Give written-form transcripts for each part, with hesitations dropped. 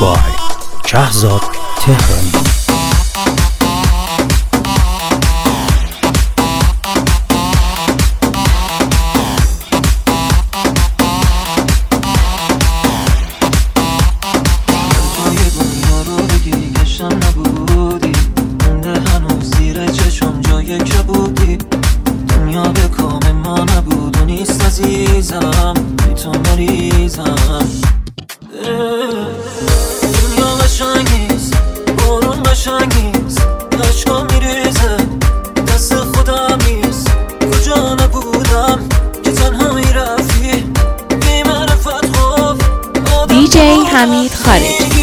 بای شهزاد تهرانی. دنیا به کام ما نبود و نیست عزیزم، بی تو مریضم. دنیا قشنگیست، بارون قشنگیست، عشقا میریزه دست خودم نیست. کجا نبودم که تنها میرفتی بی معرفت خوف دی جی حمید خارجی.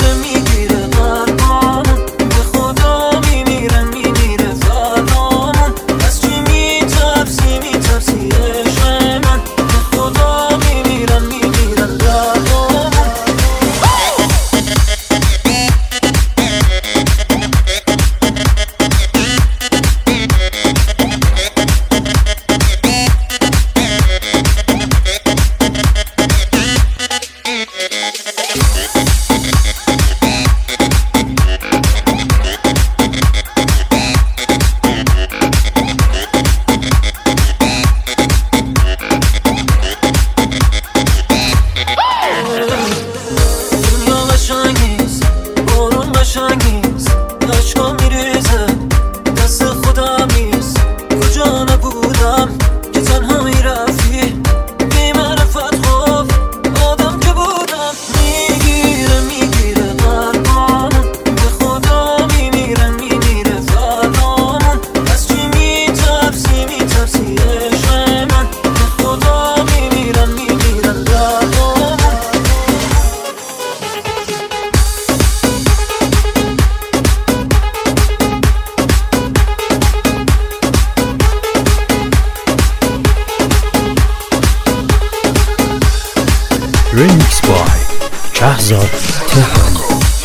عشقا میریزه دست خودم نیست. کجا نبودم که تنها میرفتی بی معرفت خوف آدم که بودم. میگیره قلبامون به خدا میمیره فرامون. از چی میترسی عشق من به خدا میمیرن دردامون. ریمیکس بای شهزاد تهرانی.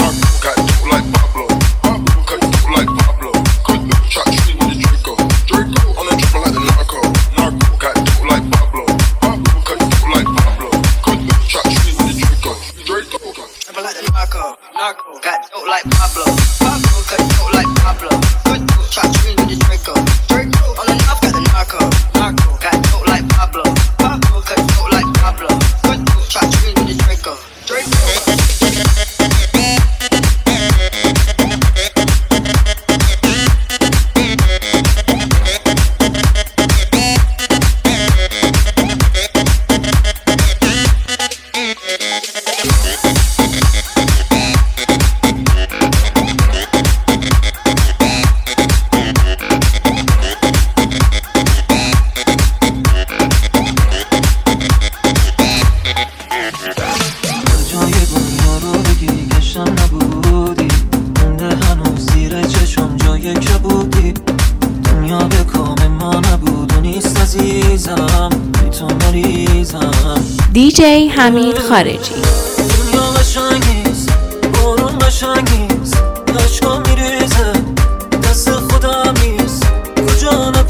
دنیا به کام ما نبود و نیست عزیزم، بی تو مریضم. دی جی حمید خارجی. دنیا قشنگیست، بارون قشنگیست، عشقا میریزه دست خودم نیست. کجا